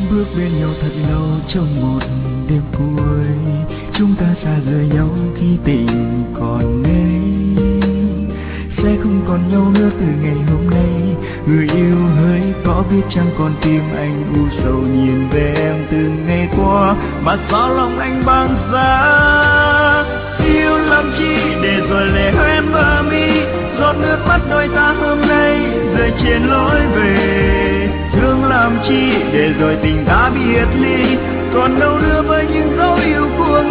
bước bên nhau thật lâu trong một đêm cuối, chúng ta xa rời nhau khi tình còn đây. Sẽ không còn nhau nữa từ ngày hôm nay, người yêu hỡi có biết chăng con tim anh u sầu nhìn về em từ ngày qua, mà sao lòng anh băng giá. Yêu làm chi để rồi lệ hoen bờ mi, giọt nước mắt đôi ta hôm nay rơi trên lối về. Thương làm chi để rồi tình ta biệt ly, còn đâu nữa với những dấu yêu của